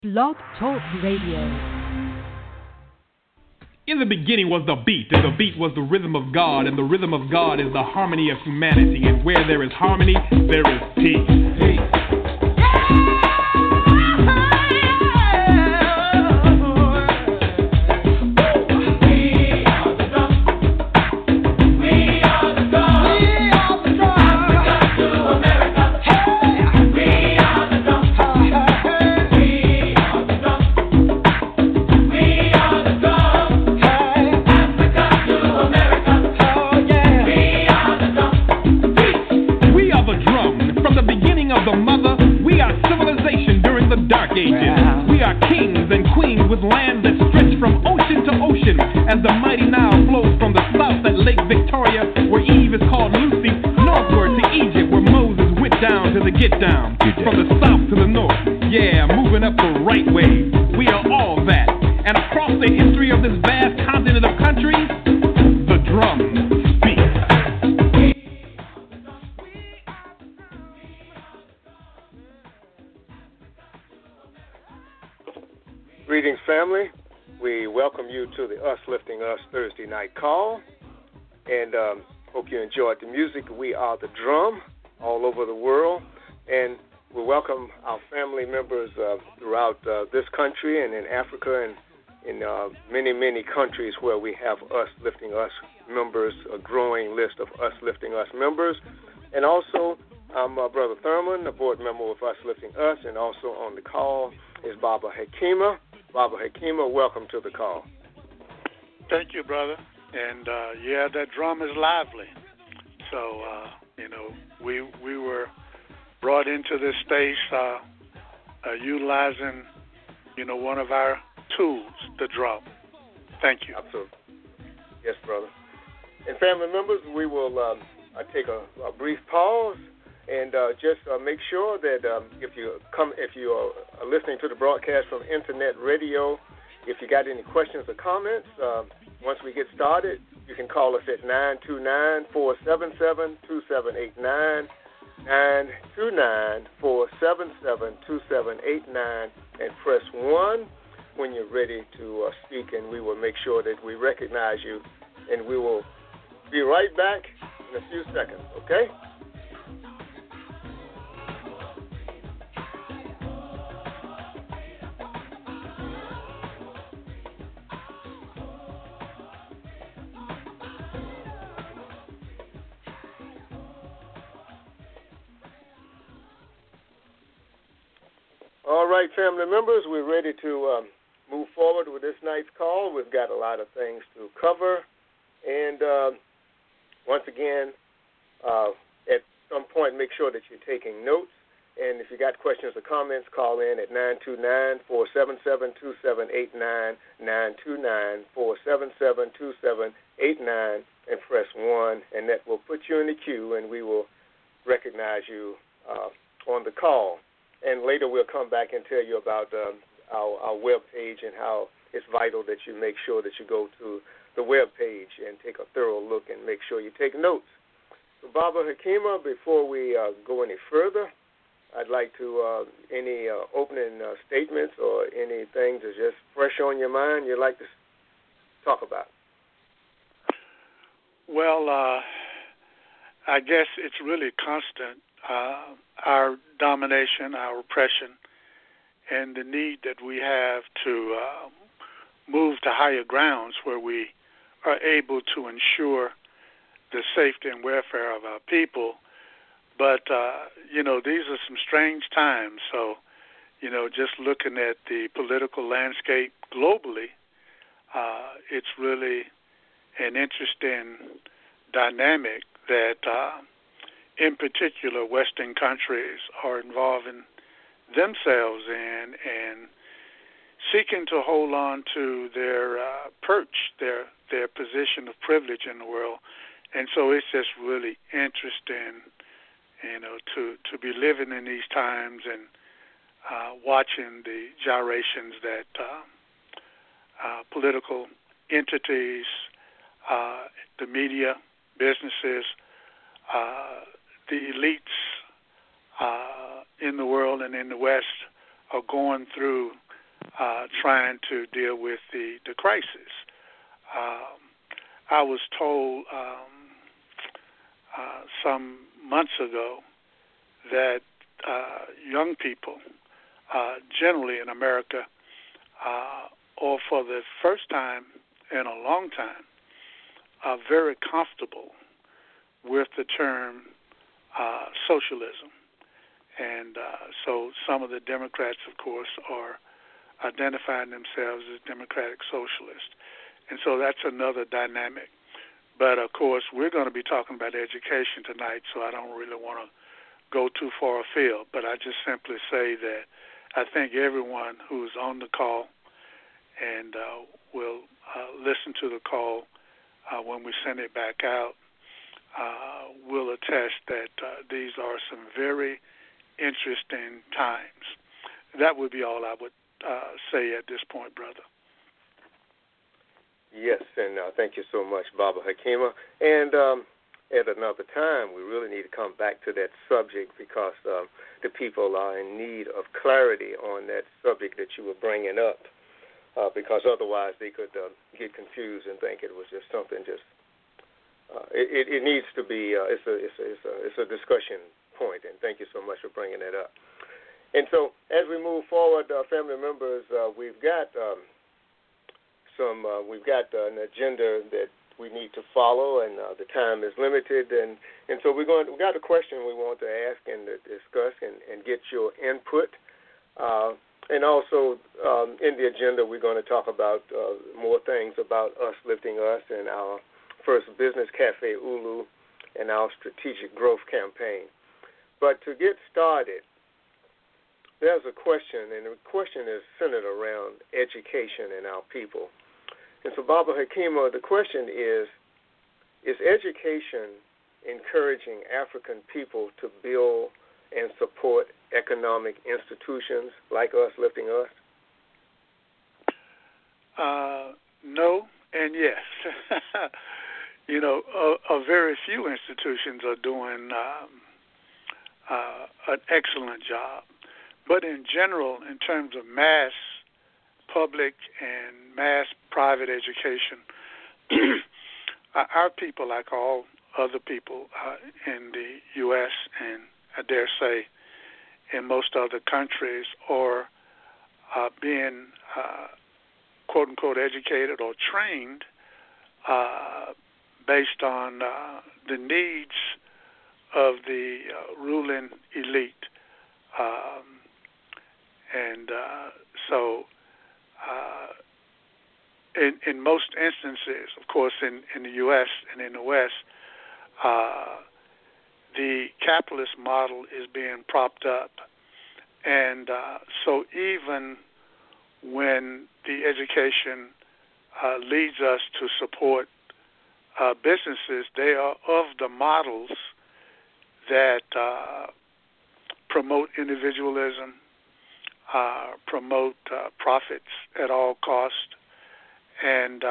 Blog Talk Radio. In the beginning was the beat, and the beat was the rhythm of God, and the rhythm of God is the harmony of humanity, and where there is harmony, there is peace. Peace. We are kings and queens with land that stretch from ocean to ocean, as the mighty Nile flows from the south at Lake Victoria, where Eve is called Lucy, northward to Egypt, where Moses went down to the get down, from the south to the north, yeah, moving up the right way. We are all that, and across the history of this vast continent of countries, the drum speaks. Greetings, family. We welcome you to the Us Lifting Us Thursday night call, and hope you enjoyed the music. We are the drum all over the world, and we welcome our family members throughout this country and in Africa and in many, many countries where we have Us Lifting Us members, a growing list of Us Lifting Us members. And also, I'm Brother Thurman, a board member with Us Lifting Us, and also on the call is Baba Hakima. Baba Hakima, welcome to the call. Thank you, brother. And, yeah, that drum is lively. So, we were brought into this space utilizing, one of our tools, the drum. Thank you. Absolutely. Yes, brother. And family members, we will take a brief pause. And just make sure that if you are listening to the broadcast from Internet Radio, if you got any questions or comments, once we get started, you can call us at 929-477-2789, 929-477-2789, and press 1 when you're ready to speak, and we will make sure that we recognize you. And we will be right back in a few seconds, okay? All right, family members, we're ready to move forward with this night's call. We've got a lot of things to cover. And once again, at some point, make sure that you're taking notes. And if you got questions or comments, call in at 929-477-2789, 929-477-2789, and press 1. And that will put you in the queue, and we will recognize you on the call. And later we'll come back and tell you about our web page and how it's vital that you make sure that you go to the web page and take a thorough look and make sure you take notes. So Baba Hakima, before we go any further, I'd like to, any opening statements or anything that's just fresh on your mind you'd like to talk about? Well, I guess it's really constant. Our domination, our oppression, and the need that we have to move to higher grounds where we are able to ensure the safety and welfare of our people. But, these are some strange times. So, just looking at the political landscape globally, it's really an interesting dynamic that in particular, Western countries are involving themselves in and seeking to hold on to their perch, their position of privilege in the world. And so it's just really interesting, to be living in these times and watching the gyrations that political entities, the media, businesses, the elites in the world and in the West are going through trying to deal with the crisis. I was told some months ago that young people, generally in America, or for the first time in a long time, are very comfortable with the term socialism. And so some of the Democrats, of course, are identifying themselves as democratic socialists. And so that's another dynamic. But, of course, we're going to be talking about education tonight, so I don't really want to go too far afield. But I just simply say that I think everyone who's on the call and will listen to the call when we send it back out will attest that these are some very interesting times. That would be all I would say at this point, brother. Yes, and thank you so much, Baba Hakima. And at another time, we really need to come back to that subject because the people are in need of clarity on that subject that you were bringing up, because otherwise they could get confused and think it was just something just. It needs to be. It's a discussion point, and thank you so much for bringing that up. And so, as we move forward, family members, we've got an agenda that we need to follow, and the time is limited. And so we got a question we want to ask and to discuss and get your input. And also in the agenda, we're going to talk about more things about Us Lifting Us and our first business cafe, Ulu, and our strategic growth campaign. But to get started, there's a question, and the question is centered around education and our people. And so, Baba Hakima, the question is education encouraging African people to build and support economic institutions like Us Lifting Us? No and yes. A very few institutions are doing an excellent job. But in general, in terms of mass public and mass private education, our people, like all other people in the U.S. and I dare say in most other countries, are being quote-unquote educated or trained based on the needs of the ruling elite. So in most instances, of course, in the U.S. and in the West, the capitalist model is being propped up. And so even when the education leads us to support businesses, they are of the models that promote individualism, promote profits at all cost, and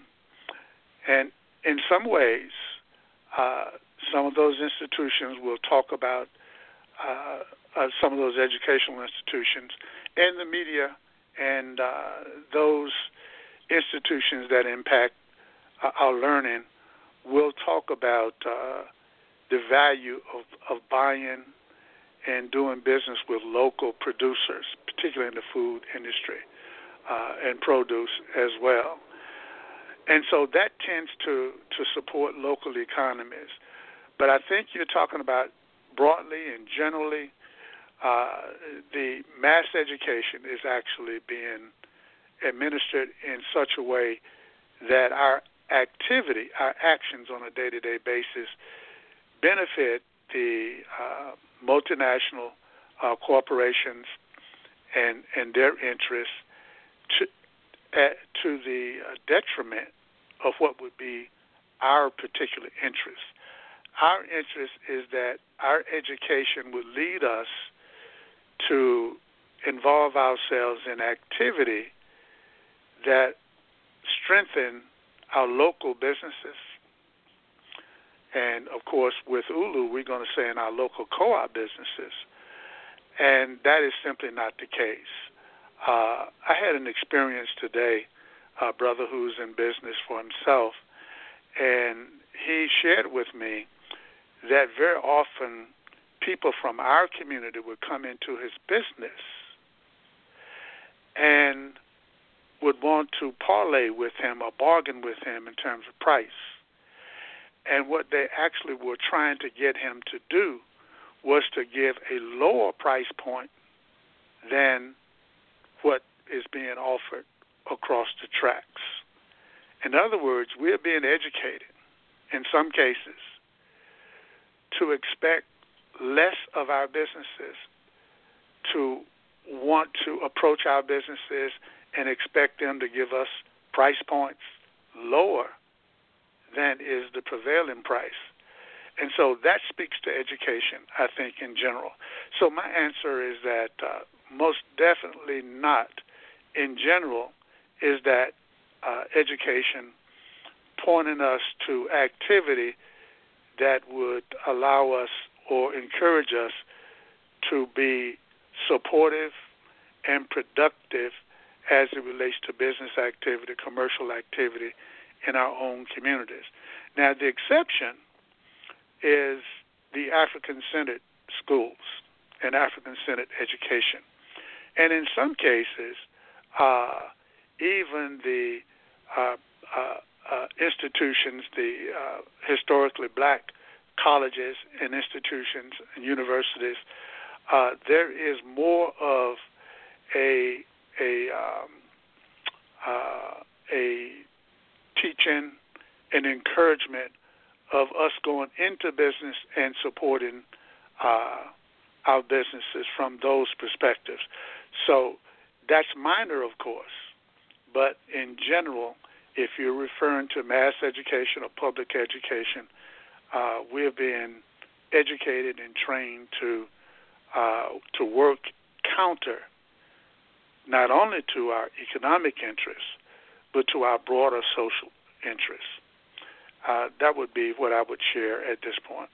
in some ways, some of those institutions will talk about some of those educational institutions, and the media, and those institutions that impact our learning will talk about the value of buying and doing business with local producers, particularly in the food industry and produce as well. And so that tends to support local economies. But I think you're talking about broadly and generally, the mass education is actually being administered in such a way that our activity, our actions on a day-to-day basis benefit the multinational corporations and their interests to the detriment of what would be our particular interests. Our interest is that our education would lead us to involve ourselves in activity that strengthen our local businesses. And, of course, with Ulu, we're going to say in our local co-op businesses. And that is simply not the case. I had an experience today, a brother who's in business for himself, and he shared with me that very often people from our community would come into his business and would want to parlay with him or bargain with him in terms of price. And what they actually were trying to get him to do was to give a lower price point than what is being offered across the tracks. In other words, we're being educated, in some cases, to expect less of our businesses, to want to approach our businesses and expect them to give us price points lower than is the prevailing price. And so that speaks to education, I think, in general. So my answer is that most definitely not, in general, is that education pointing us to activity that would allow us or encourage us to be supportive and productive as it relates to business activity, commercial activity in our own communities. Now, the exception is the African-centered schools and African-centered education. And in some cases, even the institutions, the historically black colleges and institutions and universities, there is more of a teaching and encouragement of us going into business and supporting our businesses from those perspectives. So that's minor, of course, but in general, if you're referring to mass education or public education, we're being educated and trained to work counter not only to our economic interests, but to our broader social interests. That would be what I would share at this point.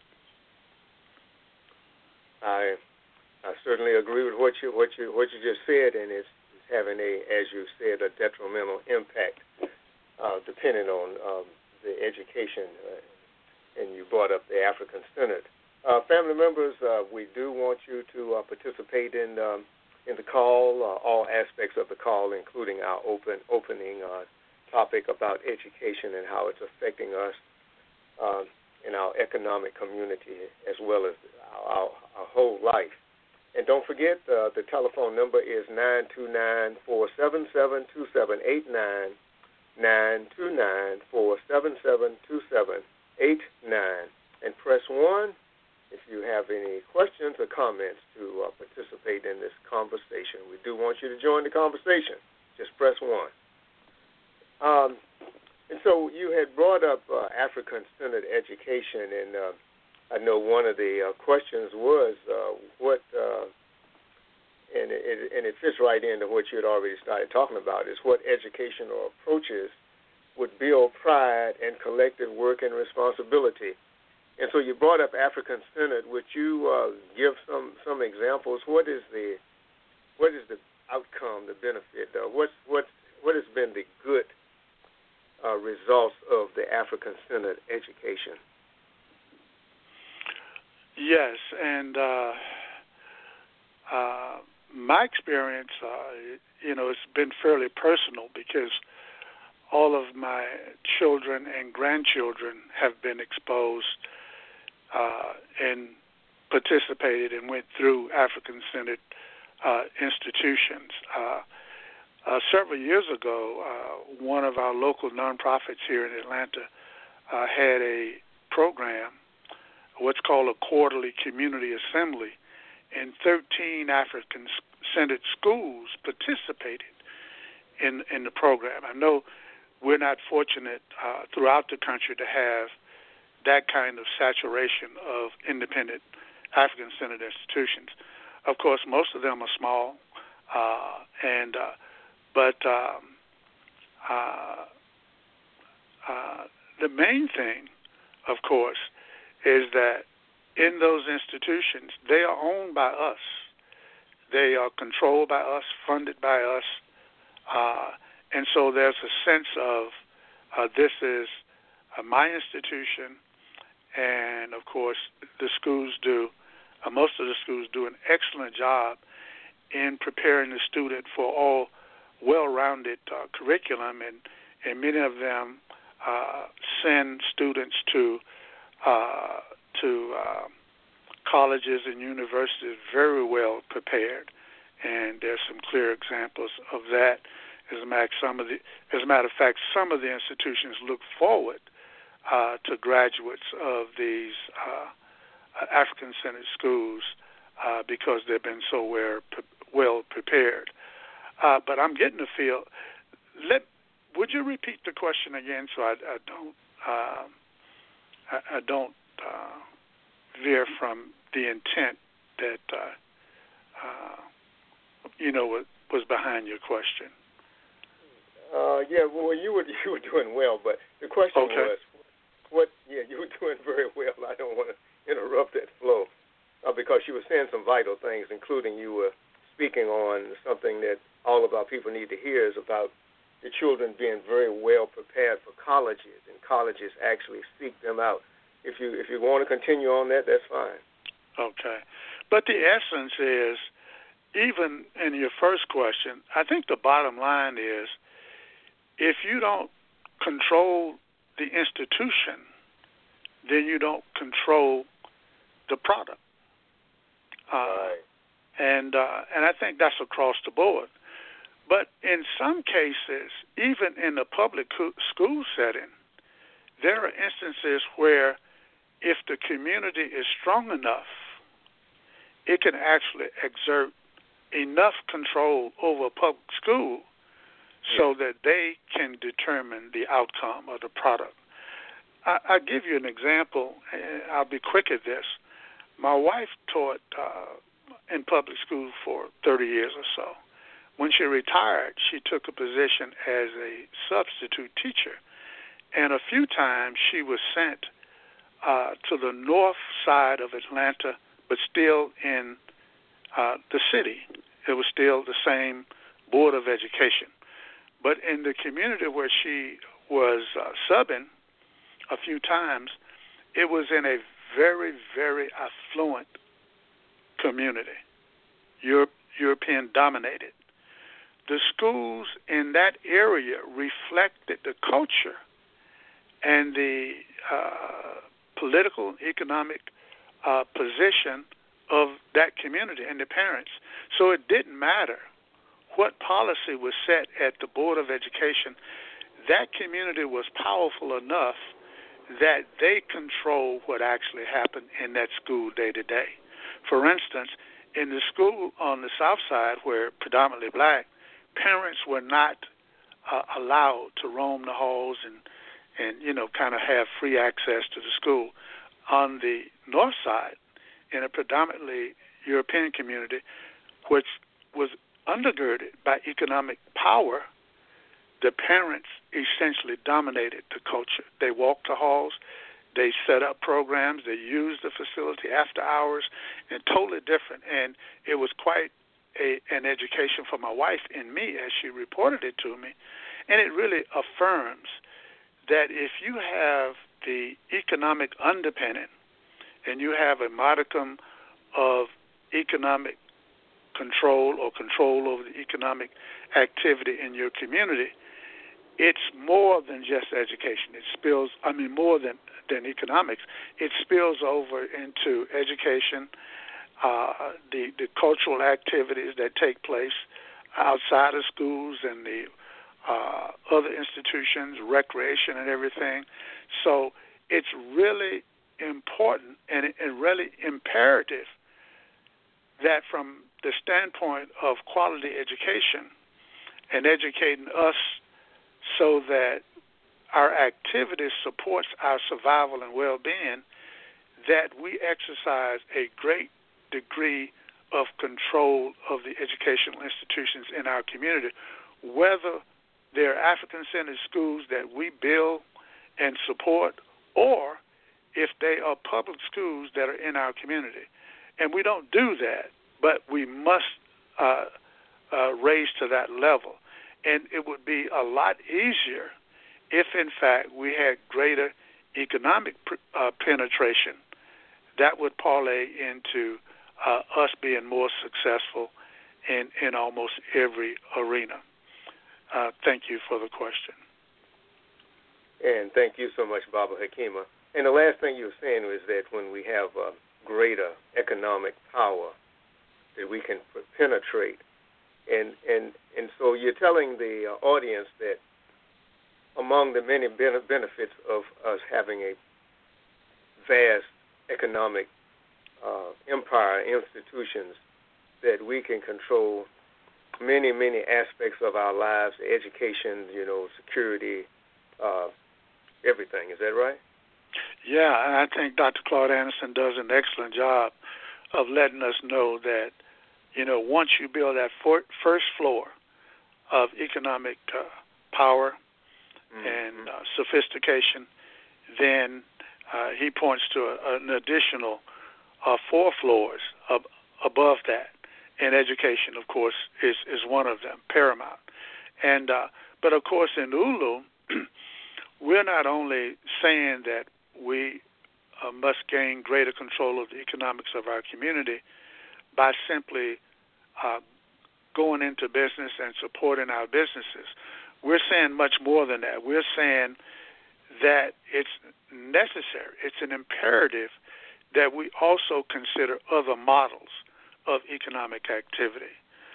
I certainly agree with what you just said, and it's having as you said, a detrimental impact, depending on the education. And you brought up the African-centered. Family members, we do want you to participate in the call, all aspects of the call, including our opening topic about education and how it's affecting us in our economic community as well as our whole life. And don't forget, the telephone number is 929-477-2789, 929-477-2789, and press 1 if you have any questions or comments to participate in this conversation. We do want you to join the conversation. Just press 1. And so you had brought up African-centered education, and I know one of the questions was and it fits right into what you had already started talking about, is what educational approaches would build pride and collective work and responsibility. And so you brought up African-centered. Would you give some examples? What is the outcome, the benefit? What has been the good results of the African-centered education? Yes, and my experience, it's been fairly personal because all of my children and grandchildren have been exposed and participated and went through African-centered institutions. Several years ago, one of our local nonprofits here in Atlanta had a program, what's called a quarterly community assembly, and 13 African-centered schools participated in the program. I know we're not fortunate throughout the country to have that kind of saturation of independent African-centered institutions. Of course, most of them are small, but the main thing, of course, is that in those institutions, they are owned by us. They are controlled by us, funded by us, and so there's a sense of this is my institution, and of course the schools do, most of the schools do an excellent job in preparing the student for all well-rounded curriculum, and many of them send students to colleges and universities very well prepared, and there's some clear examples of that. As a matter of fact, some of the institutions look forward to graduates of these African-centered schools because they've been so well prepared. But I'm getting the feel. Would you repeat the question again so I don't veer from the intent that was behind your question? Yeah, well, you were doing well, but the question was, you were doing very well. I don't want to interrupt that flow because you were saying some vital things, including you were speaking on something that all of our people need to hear is about the children being very well prepared for colleges, and colleges actually seek them out. If you want to continue on that, that's fine. Okay. But the essence is, even in your first question, I think the bottom line is, if you don't control the institution, then you don't control the product. Right. And I think that's across the board. But in some cases, even in the public school setting, there are instances where if the community is strong enough, it can actually exert enough control over a public school so that they can determine the outcome of the product. I'll give you an example, and I'll be quick at this. My wife taught in public school for 30 years or so. When she retired, she took a position as a substitute teacher, and a few times she was sent to the north side of Atlanta, but still in the city. It was still the same Board of Education. But in the community where she was subbing a few times, it was in a very, very affluent community, European-dominated. The schools in that area reflected the culture and the political and economic position of that community and the parents. So it didn't matter what policy was set at the Board of Education. That community was powerful enough that they control what actually happened in that school day to day. For instance, in the school on the south side, where predominantly black, parents were not allowed to roam the halls and kind of have free access to the school. On the north side, in a predominantly European community, which was undergirded by economic power, the parents essentially dominated the culture. They walked the halls, they set up programs, they used the facility after hours, and totally different. And it was quite an education for my wife and me as she reported it to me. And it really affirms that if you have the economic underpinning and you have a modicum of economic control or control over the economic activity in your community, it's more than just education. It spills, more than economics. It spills over into education, the cultural activities that take place outside of schools and the other institutions, recreation and everything. So it's really important and really imperative that from the standpoint of quality education and educating us so that our activity supports our survival and well-being, that we exercise a great degree of control of the educational institutions in our community, whether they're African-centered schools that we build and support, or if they are public schools that are in our community. And we don't do that, but we must raised to that level. And it would be a lot easier if, in fact, we had greater economic penetration. That would parlay into us being more successful in almost every arena. Thank you for the question. And thank you so much, Baba Hakima. And the last thing you were saying was that when we have greater economic power, that we can penetrate. And so you're telling the audience that among the many benefits of us having a vast economic empire, institutions, that we can control many, many aspects of our lives, education, security, everything. Is that right? Yeah, and I think Dr. Claude Anderson does an excellent job of letting us know that, once you build that first floor of economic power and sophistication, then he points to an additional 4 floors above that. And education, of course, is one of them, paramount. And but, of course, in ULU, we're not only saying that we must gain greater control of the economics of our community by simply going into business and supporting our businesses. We're saying much more than that. We're saying that it's necessary, it's an imperative that we also consider other models of economic activity.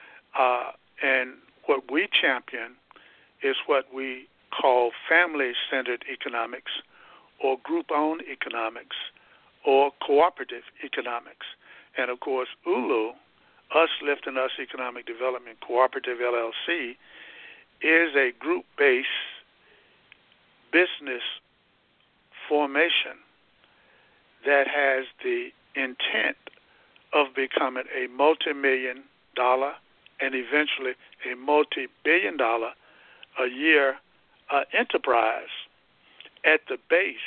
And what we champion is what we call family-centered economics or group-owned economics or cooperative economics. And, of course, ULU, Us Lifting Us Economic Development Cooperative, LLC, is a group-based business formation that has the intent of becoming a multi-million-dollar and eventually a multi-billion-dollar a year enterprise at the base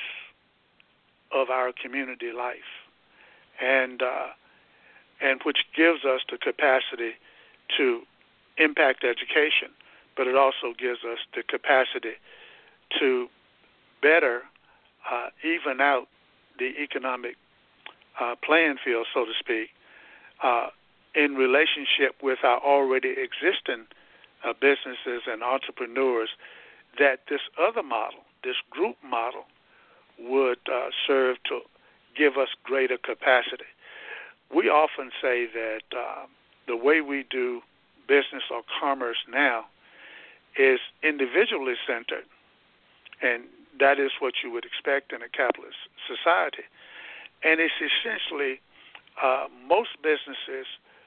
of our community life, and which gives us the capacity to impact education, but it also gives us the capacity to better even out the economic playing field, so to speak, in relationship with our already existing businesses and entrepreneurs, that this other model, this group model, would serve to give us greater capacity. We often say that the way we do business or commerce now is individually centered, and that is what you would expect in a capitalist society. And it's essentially most businesses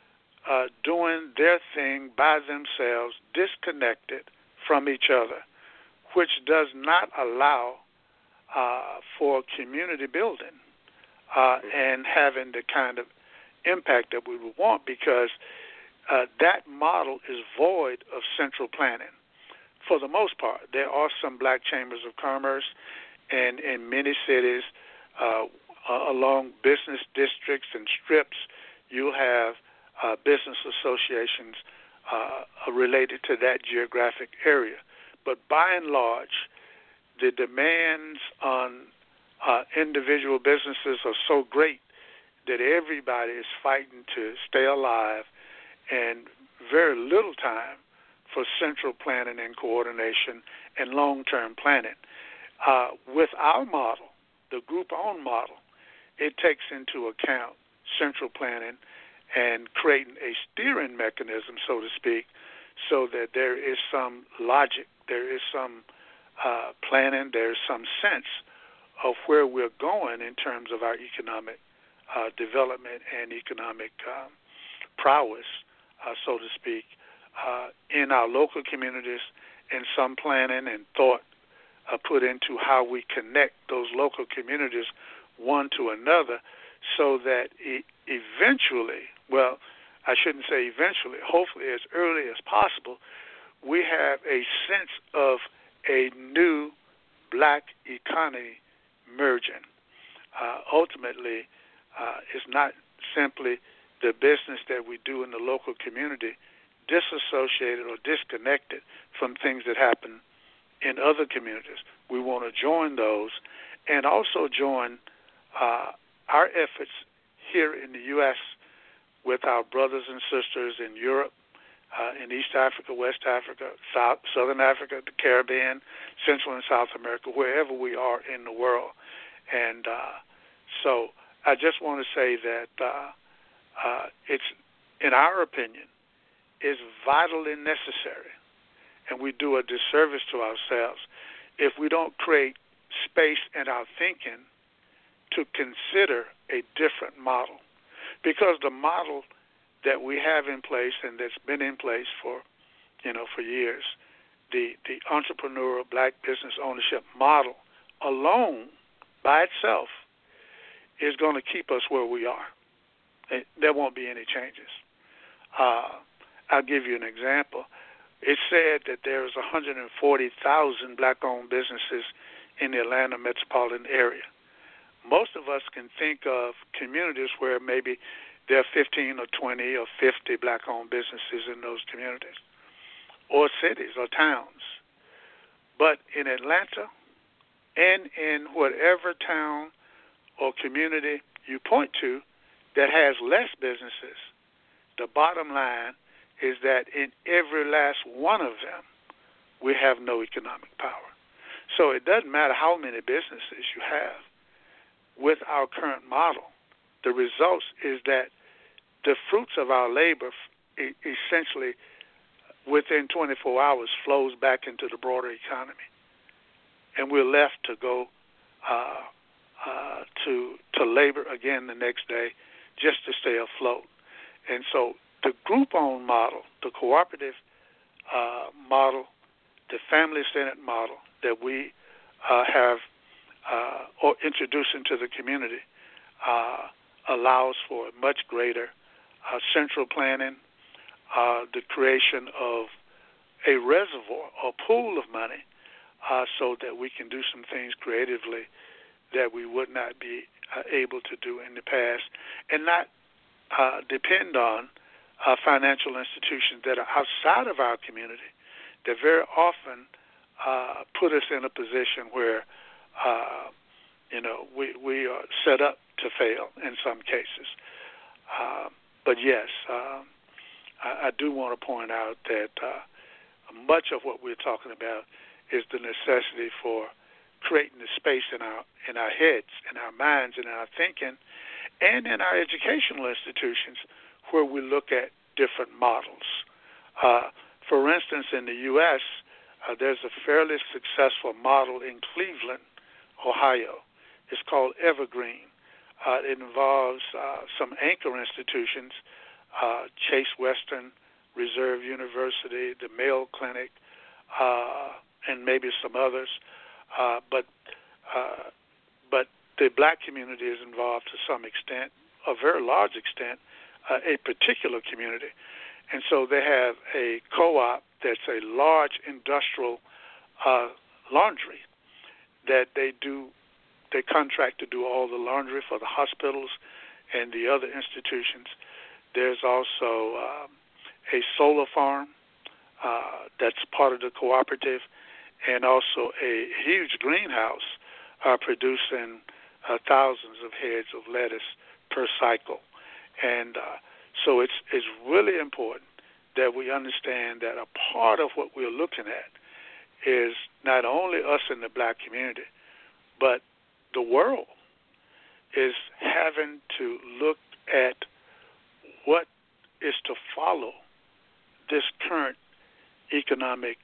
doing their thing by themselves, disconnected from each other, which does not allow for community building and having the kind of impact that we would want, because that model is void of central planning. For the most part, there are some black chambers of commerce, and in many cities along business districts and strips, you'll have business associations related to that geographic area. But by and large, the demands on individual businesses are so great that everybody is fighting to stay alive, and very little time for central planning and coordination and long-term planning. With our model, the group-owned model, it takes into account central planning and creating a steering mechanism, so to speak, so that there is some logic, there is some planning, there is some sense of where we're going in terms of our economic development and economic prowess, so to speak, in our local communities, and some planning and thought put into how we connect those local communities one to another, so that eventually, well, I shouldn't say eventually, hopefully as early as possible, we have a sense of a new black economy merging. Ultimately, it's not simply the business that we do in the local community disassociated or disconnected from things that happen in other communities. We want to join those and also join our efforts here in the U.S. with our brothers and sisters in Europe, in East Africa, West Africa, Southern Africa, the Caribbean, Central and South America, wherever we are in the world. And so I just want to say that it's, in our opinion, is vitally necessary, and we do a disservice to ourselves if we don't create space in our thinking to consider a different model. Because the model that we have in place and that's been in place for years, the entrepreneurial black business ownership model alone by itself is going to keep us where we are. There won't be any changes. I'll give you an example. It's said that there's 140,000 black-owned businesses in the Atlanta metropolitan area. Most of us can think of communities where maybe there are 15 or 20 or 50 black-owned businesses in those communities, or cities or towns. But in Atlanta and in whatever town or community you point to that has less businesses, the bottom line is that in every last one of them, we have no economic power. So it doesn't matter how many businesses you have. With our current model, the results is that the fruits of our labor essentially within 24 hours flows back into the broader economy. And we're left to go to labor again the next day just to stay afloat. And so the group-owned model, the cooperative model, the family-centered model that we have or introduced into the community allows for much greater central planning, the creation of a reservoir or pool of money so that we can do some things creatively that we would not be able to do in the past, and not depend on financial institutions that are outside of our community that very often put us in a position where we are set up to fail in some cases. But yes, I do want to point out that much of what we're talking about is the necessity for creating the space in our heads, in our minds, in our thinking, and in our educational institutions where we look at different models. For instance, in the U.S., there's a fairly successful model in Cleveland, Ohio. It's called Evergreen. It involves some anchor institutions, Chase Western Reserve University, the Mayo Clinic, and maybe some others. But the black community is involved to some extent, a very large extent, a particular community. And so they have a co-op that's a large industrial laundry that they contract to do all the laundry for the hospitals and the other institutions. There's also a solar farm that's part of the cooperative, and also a huge greenhouse producing thousands of heads of lettuce per cycle. And so it's really important that we understand that a part of what we're looking at is not only us in the black community, but the world is having to look at what is to follow this current economic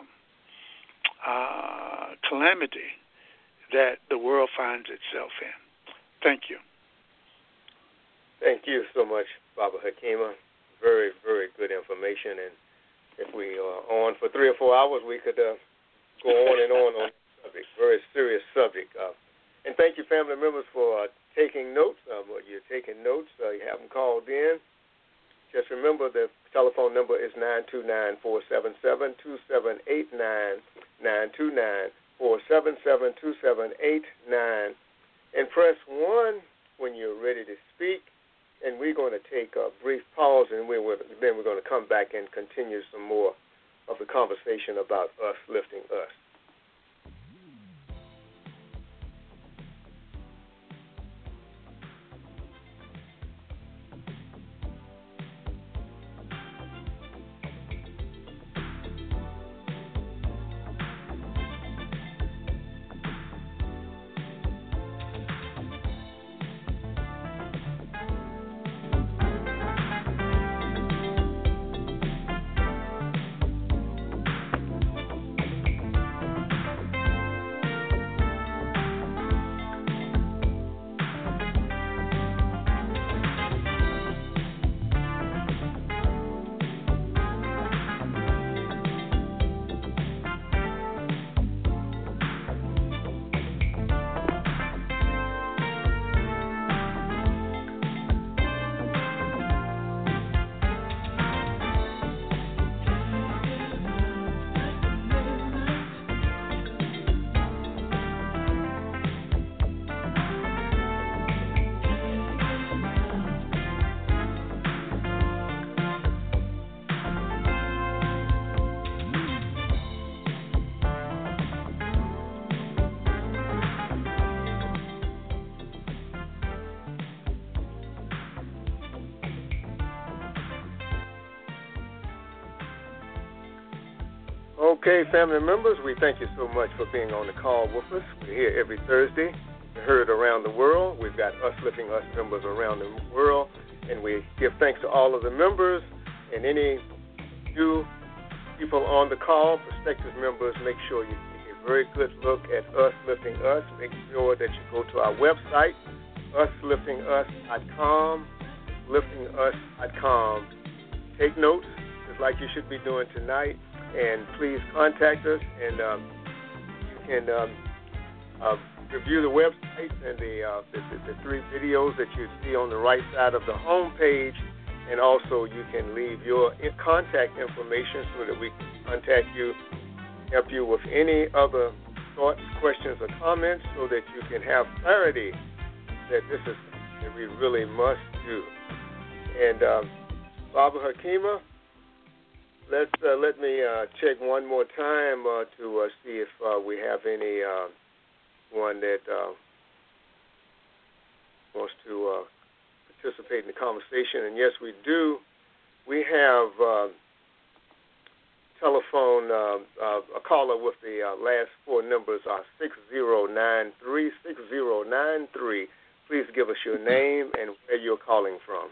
calamity that the world finds itself in. Thank you. Thank you so much, Baba Hakima. Very, very good information. And if we are on for 3 or 4 hours, we could go on and on this subject. Very serious subject. And thank you, family members, for taking notes. You're taking notes. You haven't called in. Just remember the telephone number is 929-477-2789, 929-477-2789, and press 1 when you're ready to speak, and we're going to take a brief pause, and then we're going to come back and continue some more of the conversation about us lifting us. Okay, family members, we thank you so much for being on the call with us. We're here every Thursday. We're heard around the world. We've got Us Lifting Us members around the world, and we give thanks to all of the members and any new people on the call, prospective members. Make sure you take a very good look at Us Lifting Us. Make sure that you go to our website, usliftingus.com, liftingus.com. Take notes, just like you should be doing tonight. And please contact us, and you can review the website and the three videos that you see on the right side of the home page, and also you can leave your contact information so that we can contact you, help you with any other thoughts, questions, or comments, so that you can have clarity that this is something that we really must do. And Baba Hakima, let me check one more time to see if we have any one that wants to participate in the conversation. And yes, we do. We have telephone, a caller with the last four numbers are 6093, 6093. Please give us your name and where you're calling from.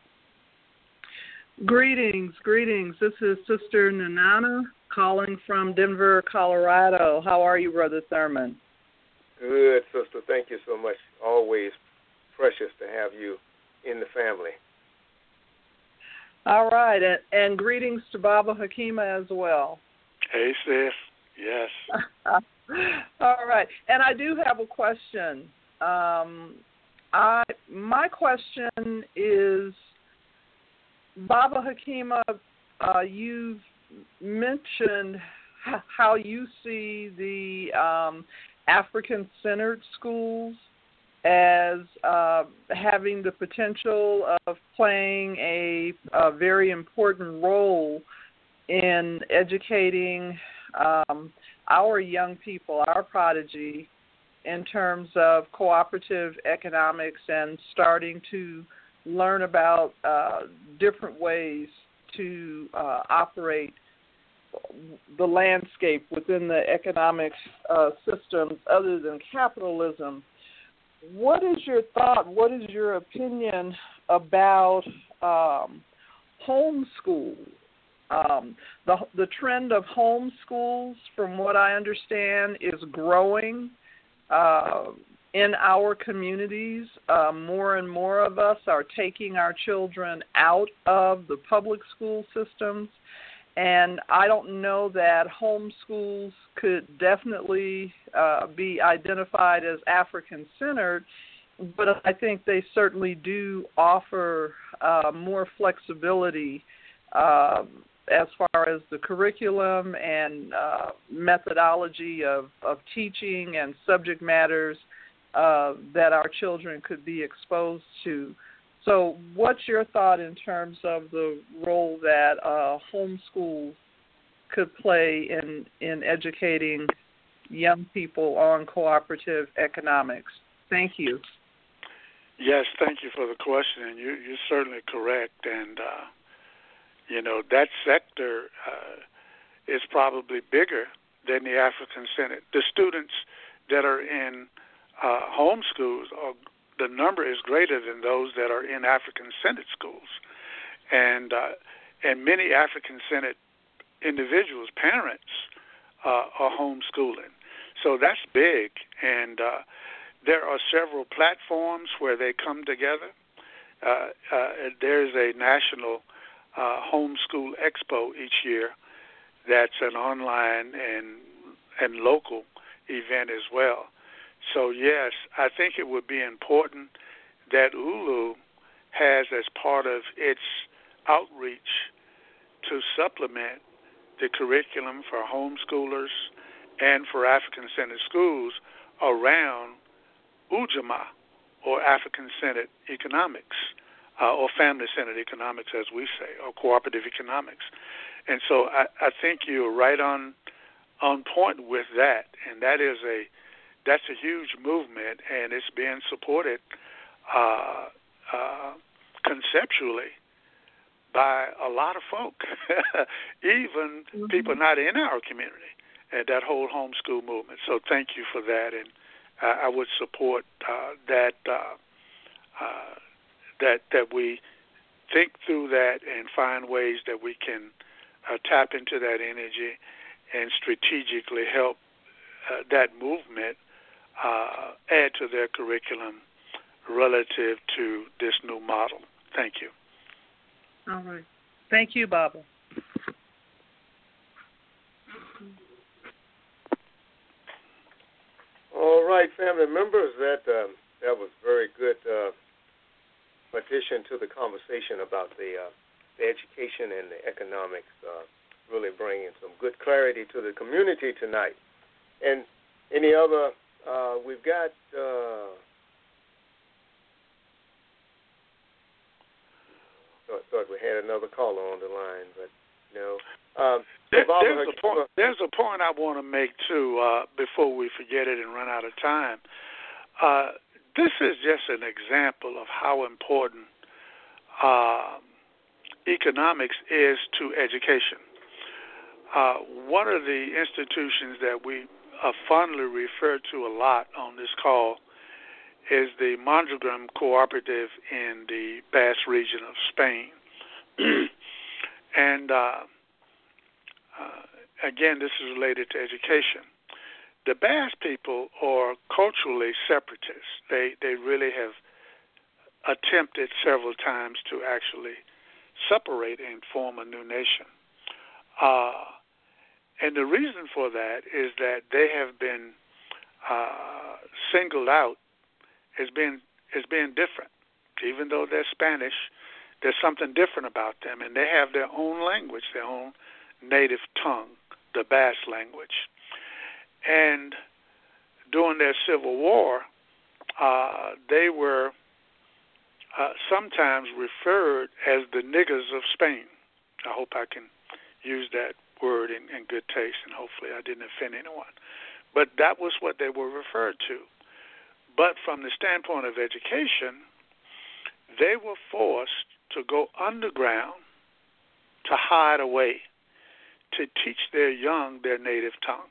Greetings. This is Sister Nanana calling from Denver, Colorado. How are you, Brother Thurman? Good, Sister. Thank you so much. Always precious to have you in the family. All right, and greetings to Baba Hakima as well. Hey, sis. Yes. All right, and I do have a question. My question is, Baba Hakima, you've mentioned how you see the African-centered schools as having the potential of playing a very important role in educating our young people, our prodigy, in terms of cooperative economics and starting to learn about different ways to operate the landscape within the economic systems other than capitalism. What is your thought, what is your opinion about homeschool? The trend of homeschools, from what I understand, is growing in our communities. More and more of us are taking our children out of the public school systems, and I don't know that homeschools could definitely be identified as African-centered, but I think they certainly do offer more flexibility as far as the curriculum and methodology of teaching and subject matters that our children could be exposed to. So what's your thought in terms of the role that homeschool could play in educating young people on cooperative economics? Thank you. Yes, thank you for the question, and you're certainly correct. And, that sector is probably bigger than the African-centered. The students that are in homeschools, the number is greater than those that are in African-centered schools. And many African-centered individuals, parents, are homeschooling. So that's big. And there are several platforms where they come together. There's a national homeschool expo each year that's an online and local event as well. So, yes, I think it would be important that ULU has as part of its outreach to supplement the curriculum for homeschoolers and for African-centered schools around Ujamaa, or African-centered economics, or family-centered economics, as we say, or cooperative economics. And so I think you're right on point with that, and that's a huge movement, and it's being supported conceptually by a lot of folk, even people not in our community, and that whole homeschool movement. So thank you for that, and I would support that we think through that and find ways that we can tap into that energy and strategically help that movement add to their curriculum relative to this new model. Thank you. All right. Thank you, Baba. All right, family members, that was very good addition to the conversation about the education and the economics, really bringing some good clarity to the community tonight. And any other, we've got, thought we had another caller on the line, but no. There's a point I want to make, too, before we forget it and run out of time. This is just an example of how important economics is to education. One of the institutions that we fondly refer to a lot on this call is the Mondragon Cooperative in the Basque region of Spain. And again, this is related to education. The Basque people are culturally separatists. They really have attempted several times to actually separate and form a new nation. And the reason for that is that they have been singled out as being different. Even though they're Spanish, there's something different about them, and they have their own language, their own native tongue, the Basque language. And during their civil war, they were sometimes referred as the niggers of Spain. I hope I can use that word in good taste, and hopefully I didn't offend anyone. But that was what they were referred to. But from the standpoint of education, they were forced to go underground, to hide away, to teach their young their native tongue.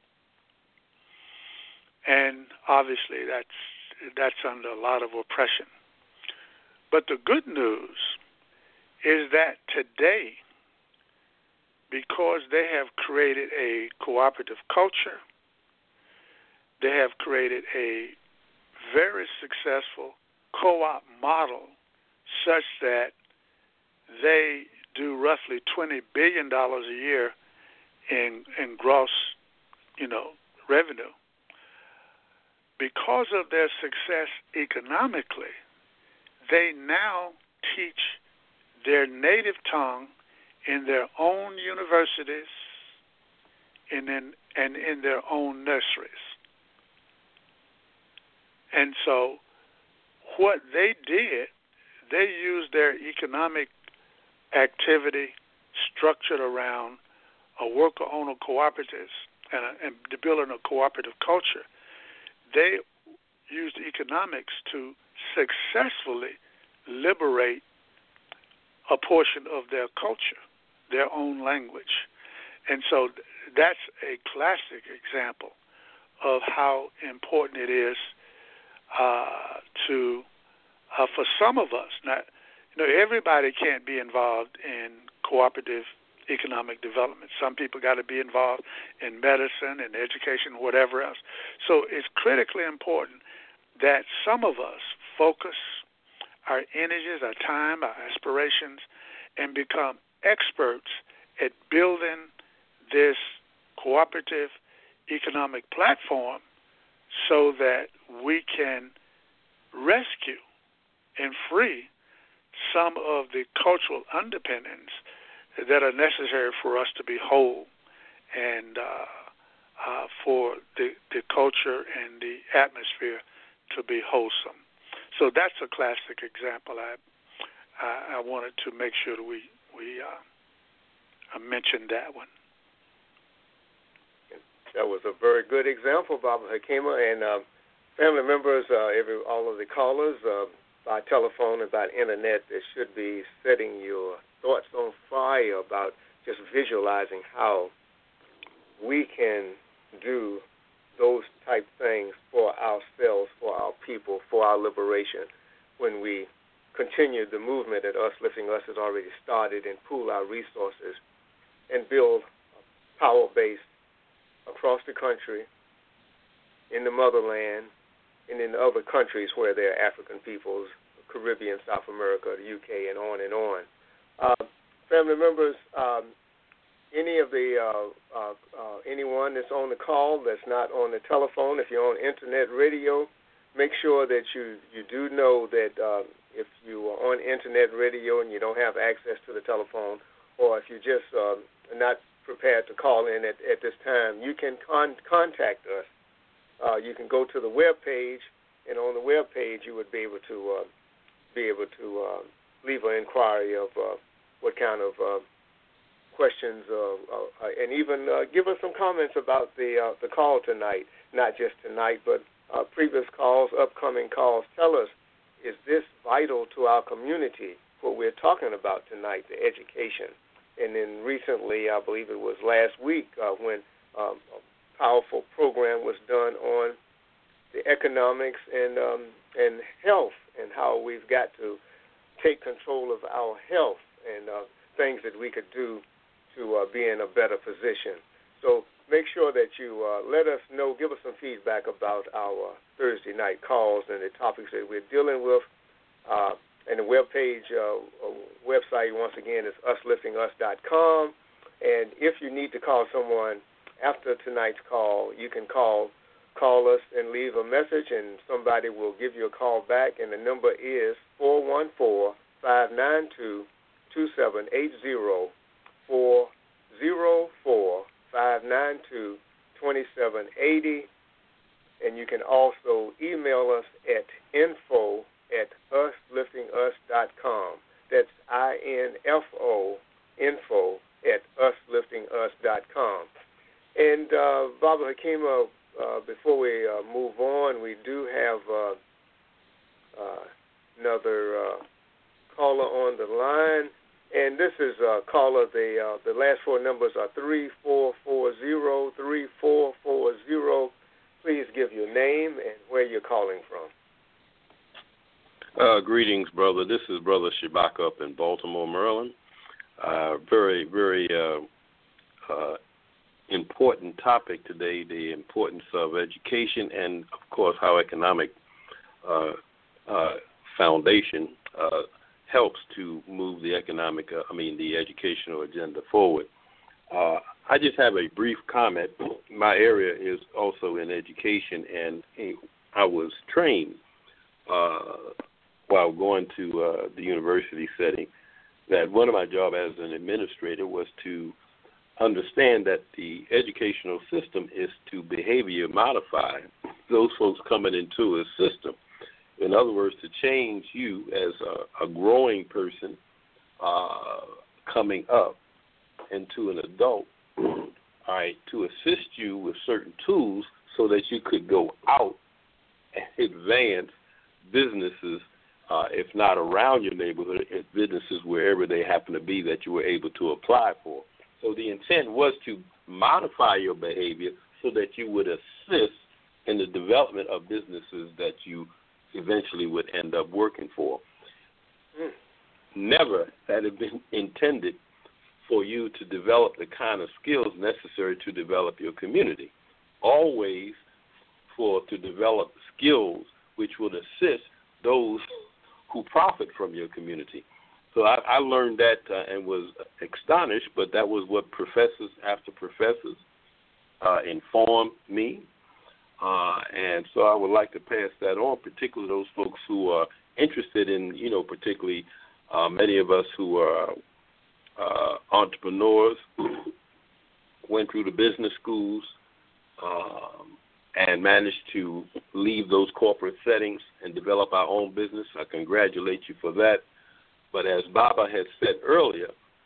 And obviously that's under a lot of oppression. But the good news is that today, because they have created a cooperative culture, they have created a very successful co-op model such that they do roughly $20 billion a year in gross, revenue. Because of their success economically, they now teach their native tongue in their own universities and in their own nurseries. And so what they did, they use their economic activity structured around a worker-owner cooperatives and the building a cooperative culture. They used economics to successfully liberate a portion of their culture, their own language. And so that's a classic example of how important it is for some of us. Now, everybody can't be involved in cooperative economic development. Some people got to be involved in medicine and education, whatever else. So it's critically important that some of us focus our energies, our time, our aspirations, and become experts at building this cooperative economic platform so that we can rescue and free some of the cultural underpinnings that are necessary for us to be whole and for the culture and the atmosphere to be wholesome. So that's a classic example. I wanted to make sure that we mentioned that one. That was a very good example, Baba Hakima, and family members, all of the callers by telephone and by internet, that should be setting your thoughts on fire about just visualizing how we can do those type things for ourselves, for our people, for our liberation. When we continue the movement that Us Lifting Us has already started and pool our resources and build a power base across the country, in the motherland, and in other countries where there are African peoples, Caribbean, South America, the UK, and on and on. Family members, anyone that's on the call that's not on the telephone, if you're on internet radio, make sure that you do know that if you are on internet radio and you don't have access to the telephone, or if you just are not prepared to call in at this time, you can contact us. You can go to the web page, and on the web page you would be able to leave an inquiry of what kind of questions, and even give us some comments about the call tonight. Not just tonight, but previous calls, upcoming calls. Tell us, is this vital to our community? What we're talking about tonight, the education. And then recently, I believe it was last week, when a powerful program was done on the economics and health, and how we've got to take control of our health and things that we could do to be in a better position. So make sure that you let us know, give us some feedback about our Thursday night calls and the topics that we're dealing with. And the website, once again, is usliftingus.com. And if you need to call someone after tonight's call, you can call us and leave a message, and somebody will give you a call back. And the number is 414-592-2780, 404-592-2780. And you can also email us at info@usliftingus.com. That's INFO, info@usliftingus.com. And Baba Hakima, before we move on, we do have another caller on the line. And this is caller, the last four numbers are 3440, 3440. Please give your name and where you're calling from. Greetings, brother. This is Brother Shabak up in Baltimore, Maryland. Very, very important topic today, the importance of education and, of course, how economic foundation helps to move the the educational agenda forward. I just have a brief comment. My area is also in education, and I was trained while going to the university setting that one of my jobs as an administrator was to understand that the educational system is to behavior modify those folks coming into a system. in other words, to change you as a growing person coming up into an adult, all right, to assist you with certain tools so that you could go out and advance businesses, if not around your neighborhood, businesses wherever they happen to be that you were able to apply for. So the intent was to modify your behavior so that you would assist in the development of businesses that you eventually would end up working for. Never had it been intended for you to develop the kind of skills necessary to develop your community. Always to develop skills which would assist those who profit from your community. So I learned that and was astonished, but that was what professors after professors informed me. And so I would like to pass that on, particularly those folks who are interested in, particularly many of us who are entrepreneurs, went through the business schools, and managed to leave those corporate settings and develop our own business. I congratulate you for that. But as Baba had said earlier,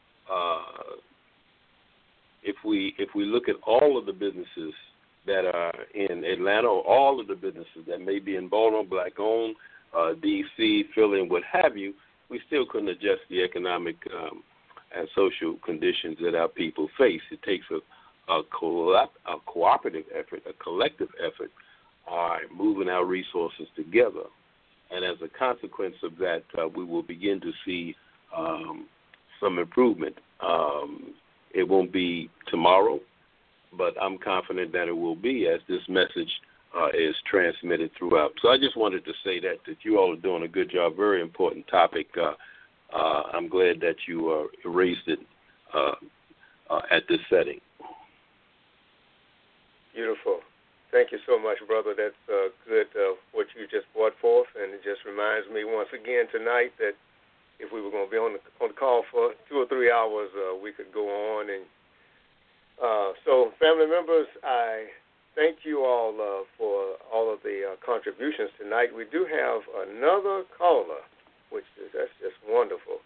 if we look at all of the businesses that are in Atlanta, or all of the businesses that may be in Baltimore, black-owned, D.C., Philly, and what have you, we still couldn't adjust the economic and social conditions that our people face. It takes a cooperative effort, a collective effort, moving our resources together. And as a consequence of that, we will begin to see some improvement. It won't be tomorrow, but I'm confident that it will be as this message is transmitted throughout. So I just wanted to say that you all are doing a good job, very important topic. I'm glad that you raised it at this setting. Beautiful. Thank you so much, brother. That's good what you just brought forth, and it just reminds me once again tonight that if we were going to be on the call for 2 or 3 hours, we could go on. And so, family members, I thank you all for all of the contributions tonight. We do have another caller, that's just wonderful.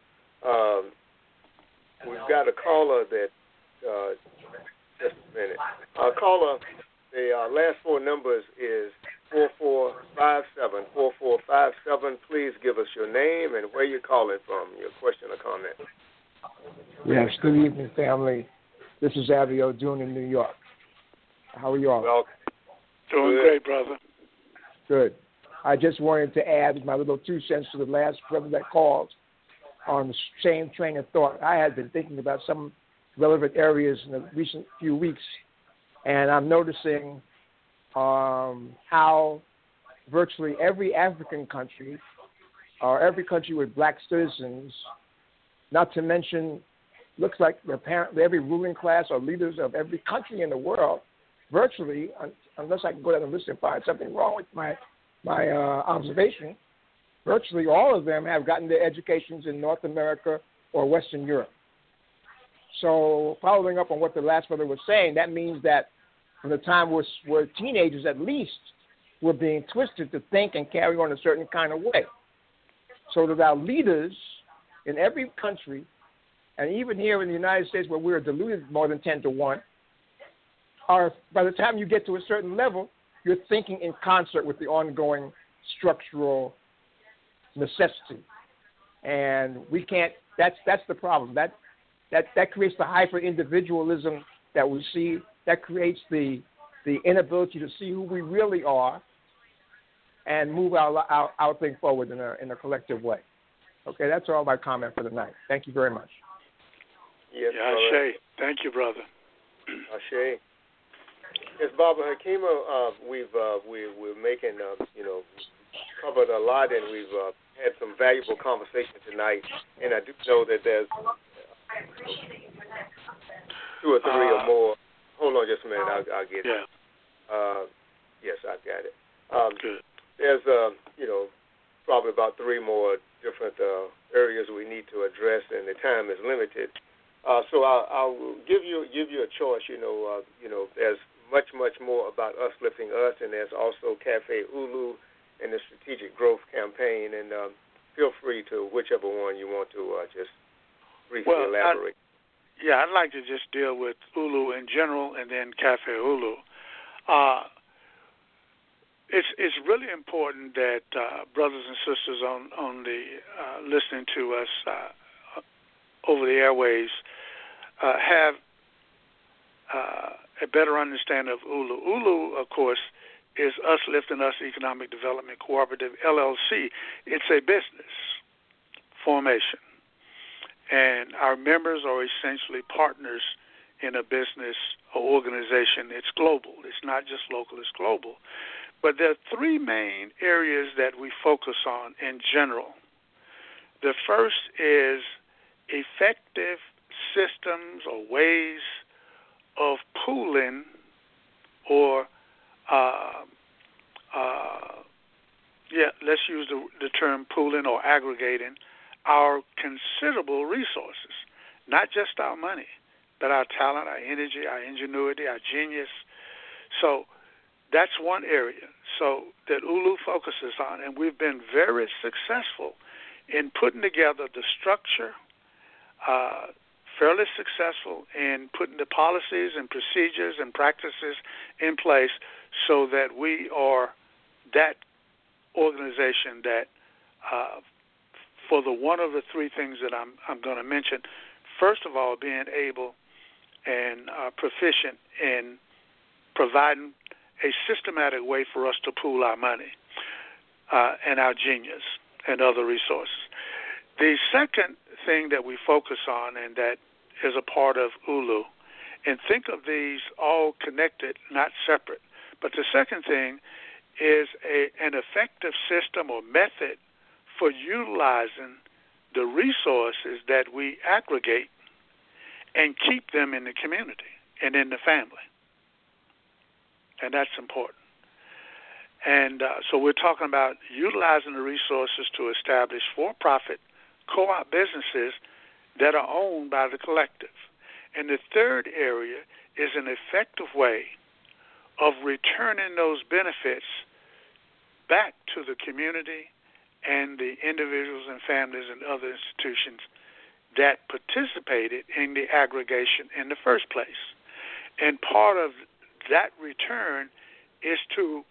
We've got a caller that just a minute. Caller, the last 4 numbers is 4457. 4457. Please give us your name and where you're calling from, your question or comment. Yes, good evening, family. This is Avio Dune in New York. How are you all? Well, doing great, brother. Good. I just wanted to add my little 2 cents to the last brother that called on the same train of thought. I had been thinking about some relevant areas in the recent few weeks, and I'm noticing how virtually every African country, or every country with black citizens, not to mention, looks like apparently every ruling class or leaders of every country in the world, virtually, unless I can go down the list and find something wrong with my observation, virtually all of them have gotten their educations in North America or Western Europe. So following up on what the last brother was saying, that means that from the time we're teenagers at least, we're being twisted to think and carry on a certain kind of way. So that our leaders in every country, and even here in the United States where we're diluted more than 10 to 1, are, by the time you get to a certain level, you're thinking in concert with the ongoing structural necessity. And we can't, that's the problem. That creates the hyper-individualism that we see. That creates the inability to see who we really are and move our thing forward in a collective way. Okay, that's all my comment for the night. Thank you very much. Yes, yeah, Ashe. Thank you, brother. Ashe. Yes, Baba Hakima, we're making, covered a lot, and we've had some valuable conversation tonight. And I do know that there's 2 or 3 or more. Hold on just a minute. I'll get it. Yes, I've got it. Good. There's, probably about 3 more different areas we need to address, and the time is limited. So I'll give you a choice. There's much more about Us Lifting Us, and there's also Cafe Ulu and the Strategic Growth Campaign. And feel free to whichever one you want to just briefly elaborate. I'd like to just deal with Ulu in general and then Cafe Ulu. It's really important that brothers and sisters on the listening to us over the airwaves have a better understanding of Ulu. Ulu, of course, is Us Lifting Us Economic Development Cooperative, LLC. It's a business formation, and our members are essentially partners in a business or organization. It's global. It's not just local, it's global. But there are three main areas that we focus on in general. The first is effective systems or ways of pooling or, let's use the term pooling or aggregating our considerable resources, not just our money, but our talent, our energy, our ingenuity, our genius. So that's one area that Ulu focuses on, and we've been very successful in putting together the structure, fairly successful in putting the policies and procedures and practices in place so that we are that organization that for the one of the three things that I'm going to mention, first of all, being able and proficient in providing a systematic way for us to pool our money and our genius and other resources. The second thing that we focus on, and that is a part of Ulu, and think of these all connected, not separate, but the second thing is an effective system or method for utilizing the resources that we aggregate and keep them in the community and in the family. And that's important. And so we're talking about utilizing the resources to establish for-profit co-op businesses that are owned by the collective. And the third area is an effective way of returning those benefits back to the community and the individuals and families and other institutions that participated in the aggregation in the first place. And part of that return is to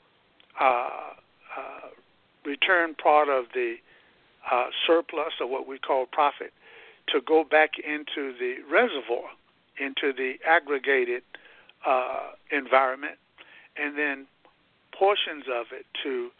return part of the surplus, or what we call profit, to go back into the reservoir, into the aggregated environment, and then portions of it to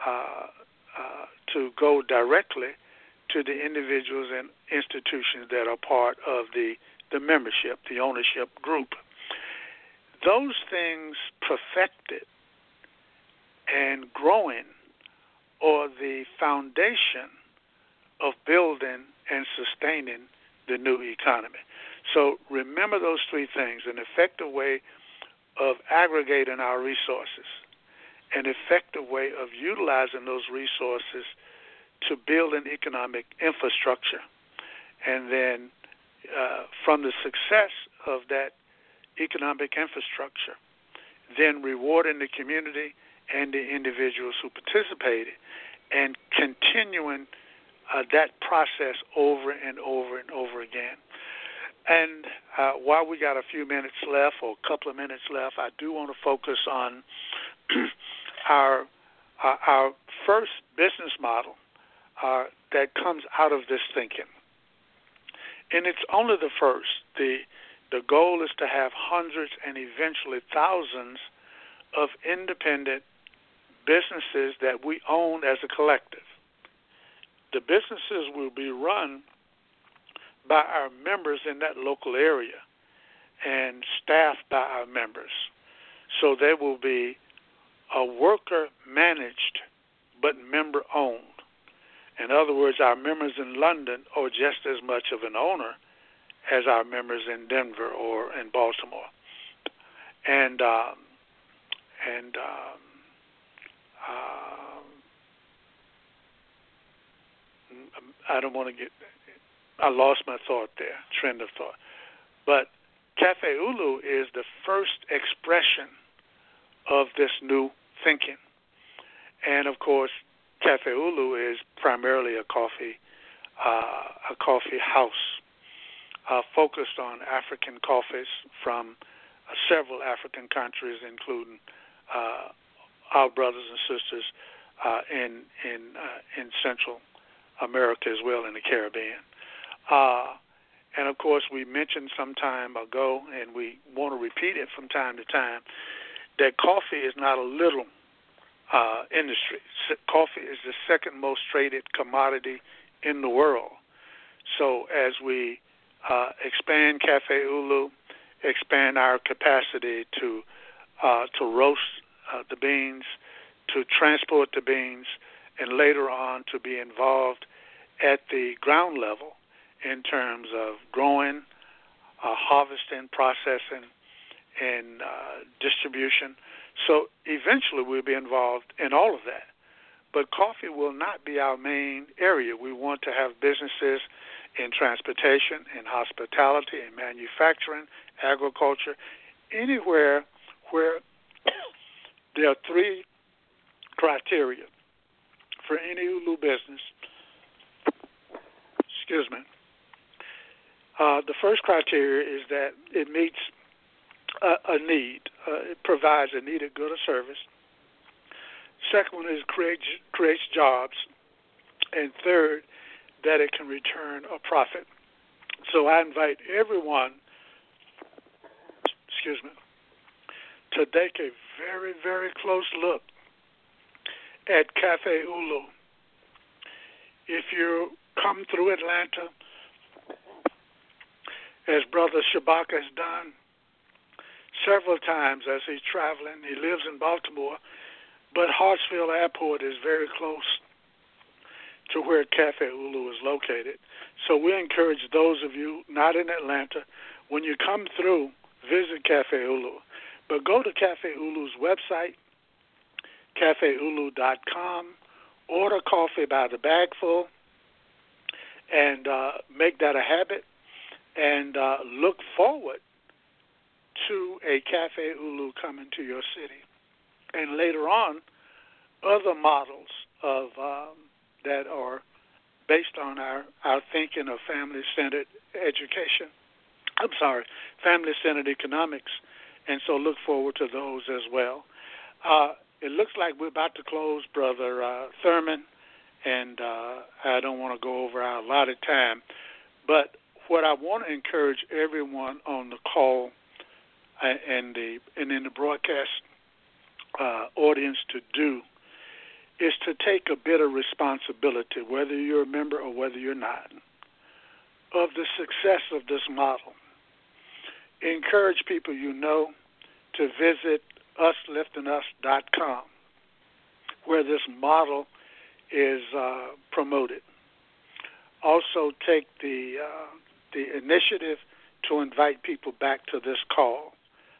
go directly to the individuals and institutions that are part of the membership, the ownership group. Those things perfected and growing are the foundation of building and sustaining the new economy. So remember those three things: an effective way of aggregating our resources, an effective way of utilizing those resources to build an economic infrastructure, and then from the success of that economic infrastructure, then rewarding the community and the individuals who participated, and continuing that process over and over and over again. And while we got a few minutes left, or a couple of minutes left, I do want to focus on our first business model that comes out of this thinking. And it's only the first. The goal is to have hundreds and eventually thousands of independent businesses that we own as a collective. The businesses will be run by our members in that local area and staffed by our members. So they will be a worker-managed but member-owned. In other words, our members in London are just as much of an owner as our members in Denver or in Baltimore. And I don't want to get, I lost my thought there, trend of thought. But Cafe Ulu is the first expression of this new thinking. And of course, Cafe Ulu is primarily a coffee house focused on African coffees from several African countries, including our brothers and sisters in Central America as well, in the Caribbean. And of course, we mentioned some time ago, and we want to repeat it from time to time, that coffee is not a little industry. Coffee is the second most traded commodity in the world. So as we expand Cafe Ulu, expand our capacity to roast the beans, to transport the beans, and later on to be involved at the ground level in terms of growing, harvesting, processing, and distribution. So eventually we'll be involved in all of that. But coffee will not be our main area. We want to have businesses in transportation, in hospitality, in manufacturing, agriculture, anywhere where there are three criteria for any Ulu business. Excuse me. The first criteria is that it meets a need. It provides a needed good or service. Second one is creates jobs. And third, that it can return a profit. So I invite everyone, to take a very, very close look at Cafe Ulu. If you come through Atlanta, as Brother Shabaka has done several times as he's traveling, he lives in Baltimore, but Hartsfield Airport is very close to where Cafe Ulu is located. So we encourage those of you not in Atlanta, when you come through, visit Cafe Ulu. But go to Cafe Ulu's website, cafeulu.com, order coffee by the bagful, and make that a habit, and look forward to a Cafe Ulu coming to your city. And later on, other models of that are based on our thinking of family-centered education. Family-centered economics. And so look forward to those as well. It looks like we're about to close, Brother Thurman, and I don't want to go over our allotted time. But what I want to encourage everyone on the call and in the broadcast audience to do is to take a bit of responsibility, whether you're a member or whether you're not, of the success of this model. Encourage people you know to visit usliftingus.com, where this model is promoted. Also take the initiative to invite people back to this call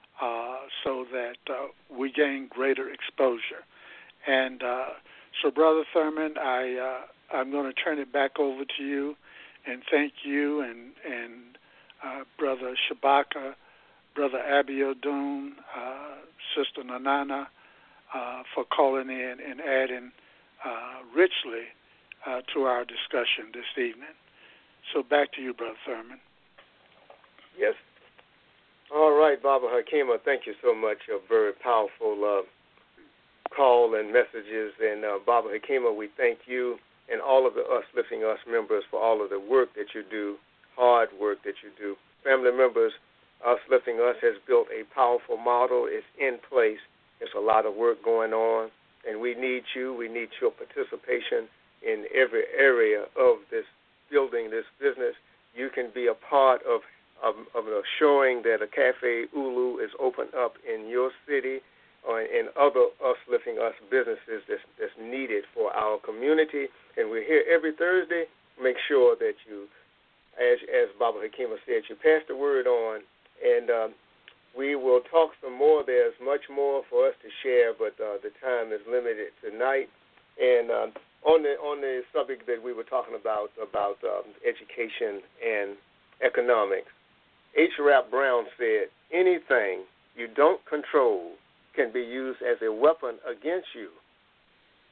so that we gain greater exposure. And so, Brother Thurman, I'm going to turn it back over to you, and thank you and Brother Shabaka, Brother Abiodun, Sister Nanana for calling in and adding richly to our discussion this evening. So back to you, Brother Thurman. Yes. All right, Baba Hakima, thank you so much. A very powerful call and messages. And Baba Hakima, we thank you and all of the Us Lifting Us members for all of the work that you do, hard work that you do. Family members, Us Lifting Us has built a powerful model. It's in place. There's a lot of work going on, and we need you. We need your participation in every area of this building, this business. You can be a part of showing that a Cafe Ulu is open up in your city or in other Us Lifting Us businesses that's needed for our community. And we're here every Thursday. Make sure that you, as Baba Hakima said, you pass the word on, and we will talk some more. There's much more for us to share, but the time is limited tonight. And on the subject that we were talking about education and economics, H. Rap Brown said, anything you don't control can be used as a weapon against you.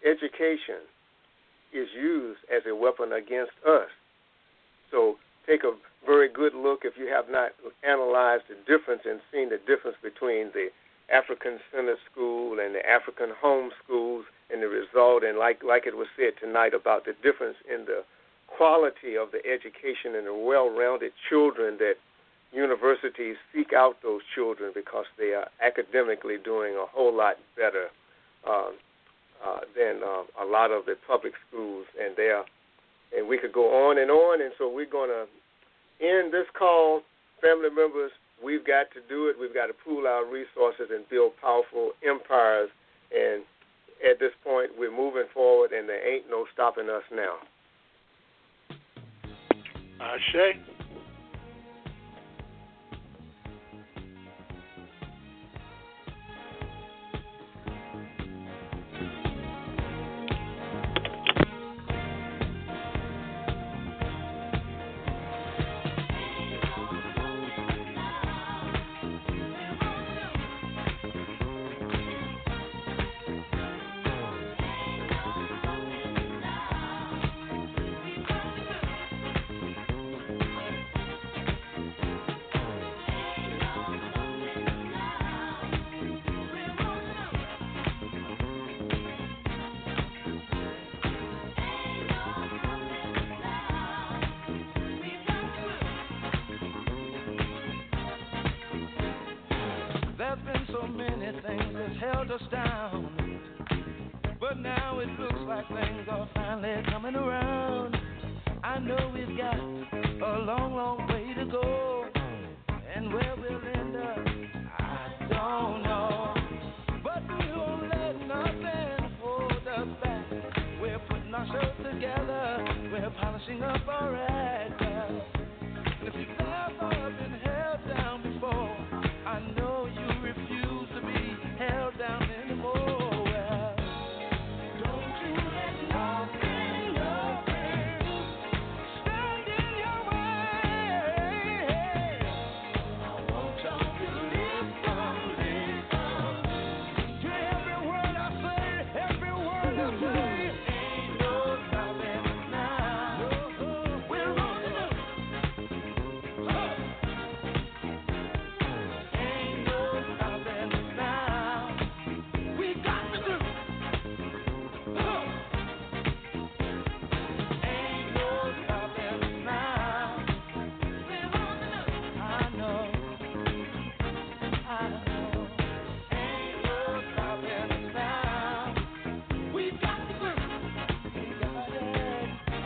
education is used as a weapon against us. So take a very good look if you have not analyzed the difference and seen the difference between the African-centered school and the African home schools and the result, and like it was said tonight about the difference in the quality of the education and the well-rounded children that universities seek out those children because they are academically doing a whole lot better than a lot of the public schools, and we could go on, and so we're going to end this call. Family members, we've got to do it. We've got to pool our resources and build powerful empires, and at this point, we're moving forward, and there ain't no stopping us now. Ashe. There's been so many things that's held us down, but now it looks like things are finally coming around. I know we've got a long, long way to go, and where we'll end up, I don't know. But we won't let nothing hold us back. We're putting our shows together, we're polishing up our act. And if you've never been held down before, I know you refuse to be held down anymore. Well, don't you let nothing stand in your way. I want y'all to listen to every word I say, every word I say. Ain't no stopping us now. We're rolling up. Ain't no stopping us now. We got to do. Ain't no stopping us now. We're rolling up. I know. Ain't no stopping us now. We got to do. We got it.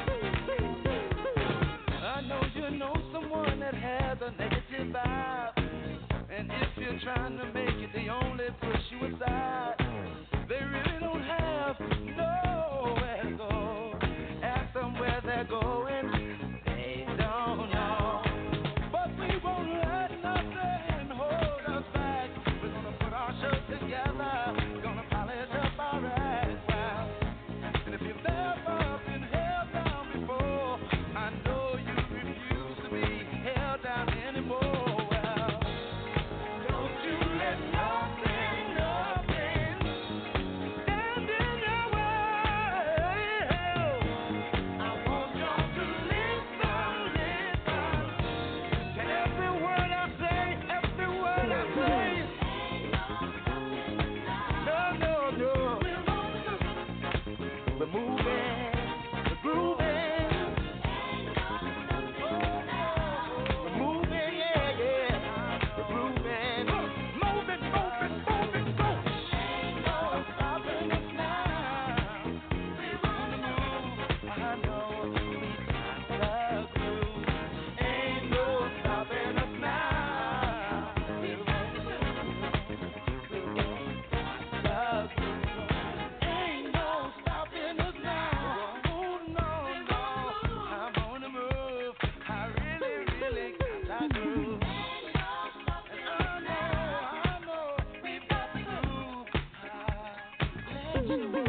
I know you know someone that has a negative vibe. And if you're trying to make it, they only push you aside. They really don't have nowhere to go. Ask them where they're going, they don't know. But we won't let nothing hold us back. We're gonna put our show together. We're gonna polish up our act. Well, and if you've never been held down before, I know you refuse to be held down anymore. Well, don't you let nothing stand in your way. I want y'all to listen to every word I say, every word I say. No. We're moving, we're grooving. We're moving, yeah. We're grooving. Moving, go. Ain't no stopping us now. We're on the move. I know we got the groove. Ain't no stopping us now. We're on the move. We're on the groove. Ain't no stopping us now. Oh, no. I'm on the move. I really got that groove. And I know we've got the groove. Let you